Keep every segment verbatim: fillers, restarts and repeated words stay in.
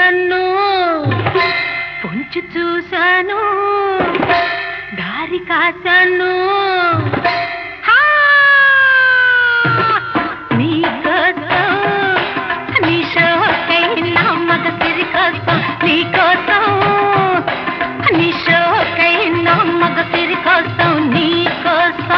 కన్ను పొంచి చూశాను దారి కాశాను నీ కోసం నీ షోకైనా మగ సిరి కోసం నీ కోసం నీ షోకైనా మగ సిరి కోసం నీ కోసం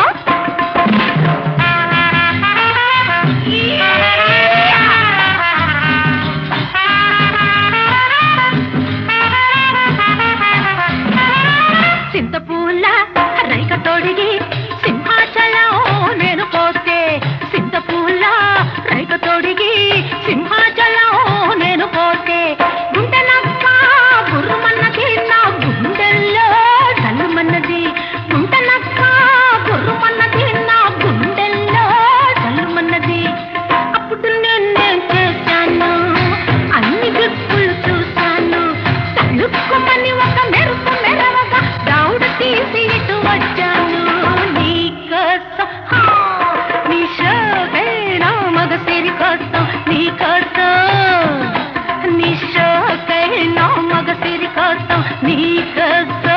సింతపూల రైక తొడిగి సింహాచలం నేను పోతే సింతపూల రైక తొడిగి సింహాచలం నేను పోతే గుంటనక్క గుర్రుమన్నది నా గుండెల్లో జల్లుమన్నది గుంటనక్క గుర్రుమన్నది నా గుండెల్లో జల్లుమన్నది అప్పుడు నేను చేశాను అన్ని గుర్తులు చూశాను తలుక్కుమని ఒక మెరుపు మెరవగా దౌడు తీసి ఇటు వచ్చాను నీ కోసం నీ షోకైనా మగ సిరి కోసం నీ కోసం నీ షోకైనా మగ సిరి కోసం నీ కోసం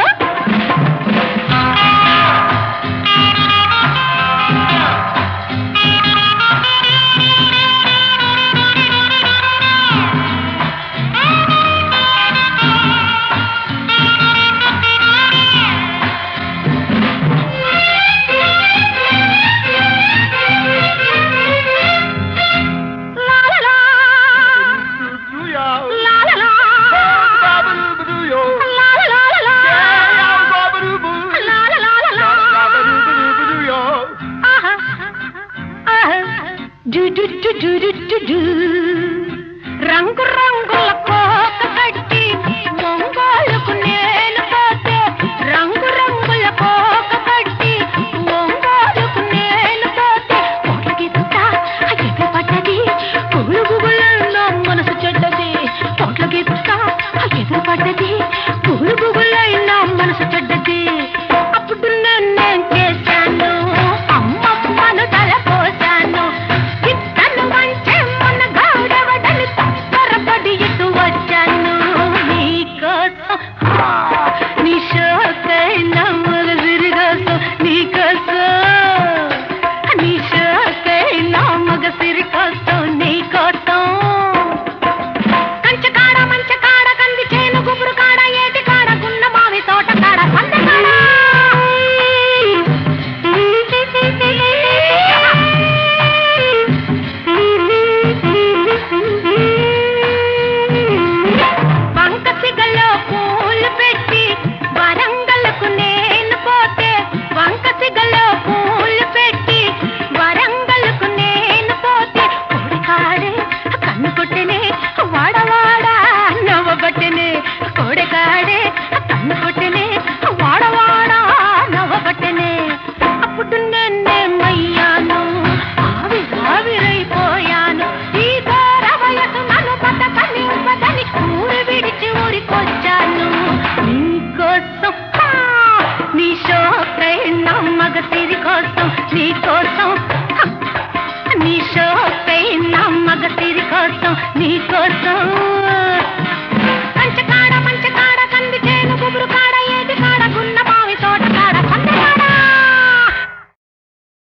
రంగు రంగుల కోక కట్టి ఒంగోలుకు నేను పోతే రంగు రంగుల కోక కట్టి ఒంగోలుకు నేను పోతే కోట్లకి తుట్ట ఎదురు పడ్డది గుగులు గుగులలో మనసు చెడ్డది కోట్లకి తుట్ట ఎదురు పడ్డది గుగులు గుగులలో